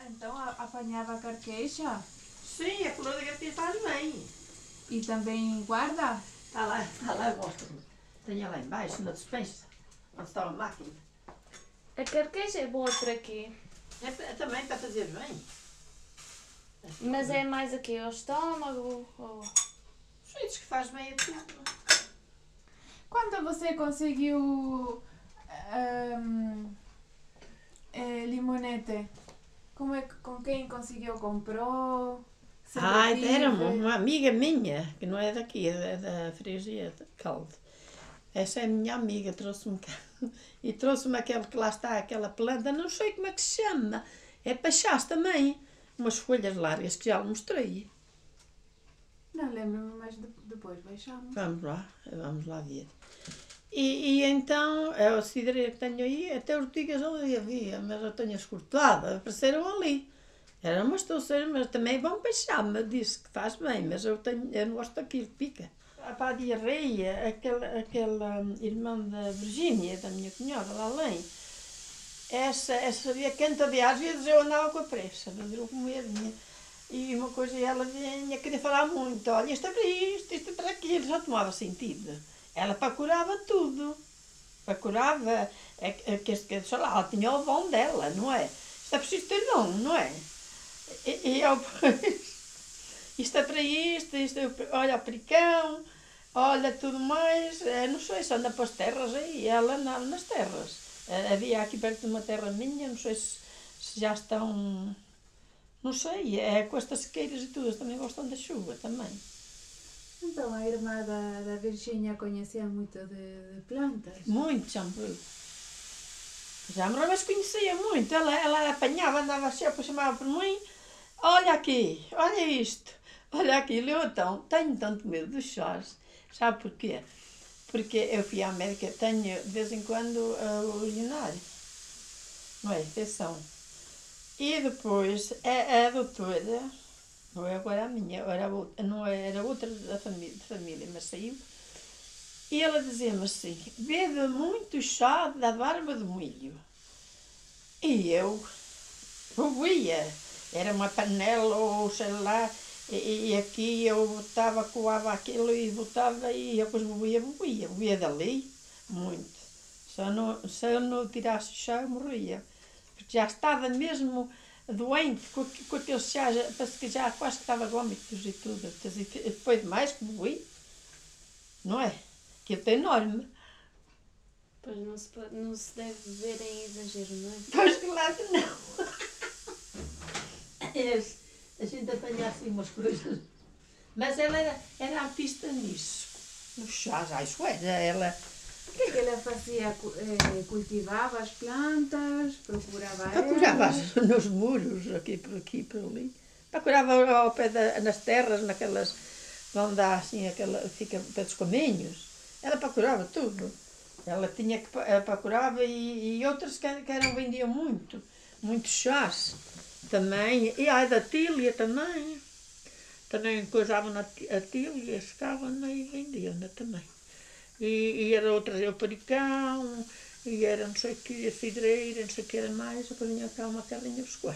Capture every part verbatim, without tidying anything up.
Então a- apanhava a carqueja Sim, a flor da carqueja faz bem. e também guarda? Está lá, está lá, gosto. Tenho lá embaixo, na despensa, onde está a máquina. A carqueja é boa para quê? É, pa- também para fazer bem. Mas é mais aqui ao estômago? Ou... Diz que faz bem a tudo. Quando você conseguiu ahm, eh, limonete? Como é que, com quem conseguiu? Comprou? Sempre Ah, era uma, tive? uma amiga minha, que não é daqui, é da Freguesia de Calde. Essa é a minha amiga, trouxe-me cá. E trouxe-me aquele que lá está, aquela planta, não sei como é que se chama. É para chás também. Umas folhas largas que já lhe mostrei. Não lembro-me, mas de- depois baixamos. Vamos lá, vamos lá ver. E, e então, é a cidreira que tenho aí, até ortigas ali havia, mas eu tenho as cortadas, apareceram ali. Eram umas touceiras, mas também vão baixar, mas disse que faz bem, mas eu, tenho, eu não gosto daquilo, pica. Para a diarreia, aquele, aquele hum, irmão da Virgínia, da minha cunhada, lá além, essa, essa sabia canta de às vezes eu andava com a pressa, mas eu comia, vinha. E uma coisa, ela vinha querer falar muito, olha, isto é para isto, isto é para aquilo, já tomava sentido. Ela procurava tudo, procurava, é, é, que, que, sei lá, ela tinha o dom dela, não é? Isto é preciso ter dom, não é? E, e eu, isto é para isto, isto é, olha o pericão, olha tudo mais, é, não sei se anda para as terras aí, ela andava nas terras. É, havia aqui perto de uma terra minha, não sei se, se já estão, não sei, é com estas sequeiras e tudo, eles também gostam da chuva também. Então a irmã da, da Virgínia conhecia muito de, de plantas? Muito, já morreu. Já morreu, mas conhecia muito. Ela, ela apanhava, andava assim, depois chamava por mim, olha aqui, olha isto, olha aquilo. Eu então tenho tanto medo dos chás. Sabe porquê? Porque eu fui à médica, tenho de vez em quando uh, urinário, não é? Infecção. E depois a, a doutora, não é agora a minha, era outra, não era outra da família, de família, mas saiu. E ela dizia-me assim, bebe muito chá da barba de milho. E eu bebia, era uma panela ou sei lá, e, e aqui eu botava, coava aquilo e botava e eu depois bebia, bebia, bebia dali, muito. Se eu não, se eu não tirasse o chá eu morria, porque já estava mesmo doente com, com aquele chá, já, parece que já quase que estava vômitos e tudo, foi demais que bebi, não é? Aquilo é enorme. Pois não se, pode- não se deve beber em exagero, não é? Pois claro que não. É, a gente apanha assim umas coisas. Mas ela era, era artista nisso. Nos chás, ah, isso era. Ela O que é que ela fazia? Cu- eh, Cultivava as plantas, procurava procurava elas? nos muros, aqui por aqui, por ali. Procurava ao pé da, nas terras, naquelas, onde há assim, aquela, fica ao pé dos caminhos. Ela procurava tudo. Ela tinha que ela procurava e, e outras que, que eram, vendiam muito. Muitos chás também. E a da tília também. Também coisavam na a tília, secavam e vendiam também. E, e era outras, o pericão, e era não sei o que, a cidreira, não sei o que era mais, depois vinha cá uma carrinha buscar.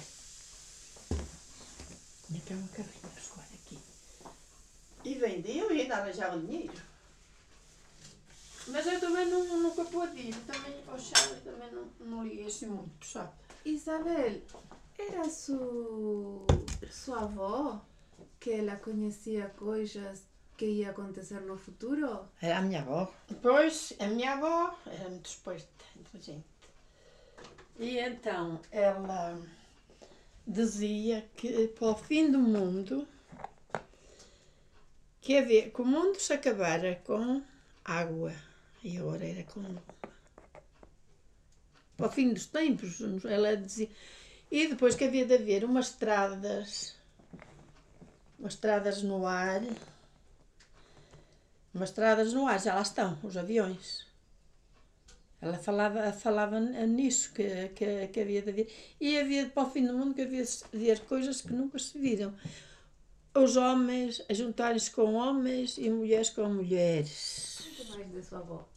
Vinha cá uma carrinha buscar aqui. E vendiam e ainda arranjavam dinheiro. Mas eu também não, nunca pude ir, também ao chá também não, não liguei assim muito, sabe? Isabel, era su, sua avó que ela conhecia coisas que ia acontecer no futuro? Era a minha avó. Depois, a minha avó era muito esperta, inteligente. E então, ela dizia que para o fim do mundo, que, havia, que o mundo se acabara com água. E agora era com... Para o fim dos tempos, ela dizia... E depois que havia de haver umas estradas, umas estradas no ar, umas estradas no ar, já lá estão, os aviões. Ela falava, falava nisso, que, que, que havia de haver. E havia, para o fim do mundo, que havia de haver coisas que nunca se viram. Os homens a juntarem-se com homens e mulheres com mulheres. Muito mais da sua avó.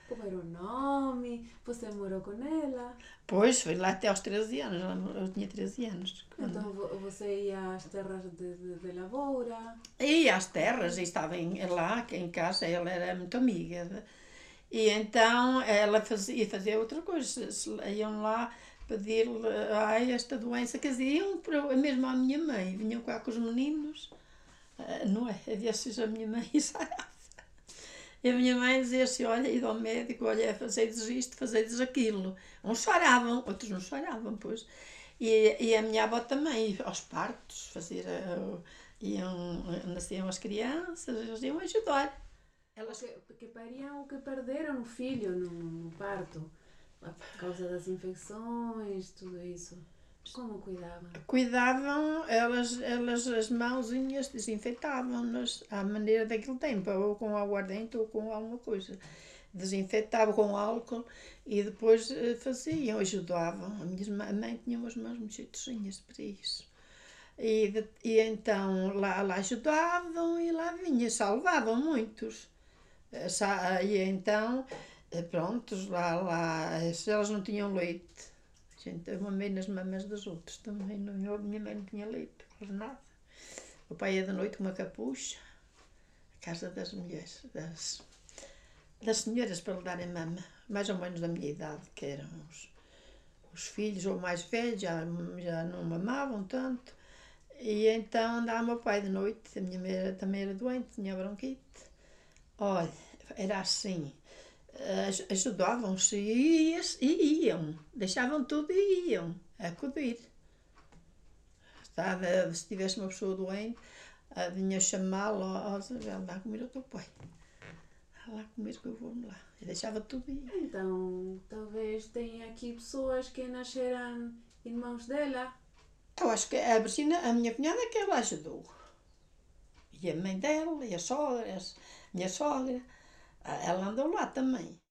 Como era o nome? Você morou com ela? Pois, foi lá até aos treze anos, ela morou- eu tinha treze anos. quando- Então vo- você ia às terras de, de, de lavoura? E às terras, e estava em, lá, que em casa, ela era muito amiga. de- E então ela fazia, fazia outra coisa, se- se iam lá pedir-lhe, ai, esta doença, quer dizer, iam para, mesmo à minha mãe, vinham cá com os meninos, ah, não é? Havia sido a minha mãe e sarava. E a minha mãe dizia assim, olha, ida ao médico, olha, fazei-lhes isto, fazei-lhes aquilo. Uns choravam, outros não choravam, pois. E, e a minha avó também, aos partos, fazia, uh, iam, nasciam as crianças, eles iam ajudar. Elas, Que, que pariam o que perderam o filho no, no parto, por causa das infecções, tudo isso. Como cuidavam? cuidavam, elas, elas as mãozinhas desinfetavam-nas à maneira daquele tempo, ou com aguardente ou com alguma coisa. Desinfetavam com álcool e depois eh, faziam, ajudavam. A minha irmã- a mãe tinha umas mãos muito jeitosinhas para isso. E, de- e então lá, lá ajudavam e lá vinha, salvavam muitos. Eh, sa- E então, eh, prontos, lá, lá, eh, se elas não tinham leite, a gente, eu mamei nas mamas dos outros também, não, a minha mãe não tinha leite, quase nada. O pai ia de noite com uma capucha, a casa das mulheres, das, das senhoras para lhe darem mama, mais ou menos da minha idade, que eram os, os filhos ou mais velhos, já, já não mamavam tanto. E então andava o meu pai de noite, a minha mãe era- também era doente, tinha bronquite. Olha, era assim, aj- ajudavam-se e, ias- e iam, deixavam tudo e iam acudir. Estava, se tivesse uma pessoa doente, ah, vinha chamá-lo, ó Isabel, dá a comer ao teu pai. Dá lá comer que eu vou lá. E deixava tudo e ia. Então, talvez tenha aqui pessoas que nasceram irmãos dela. Eu acho que a Virginia, a minha cunhada, que ela ajudou. E a mãe dela, e a sogra, a minha sogra, ah, ela andou lá também.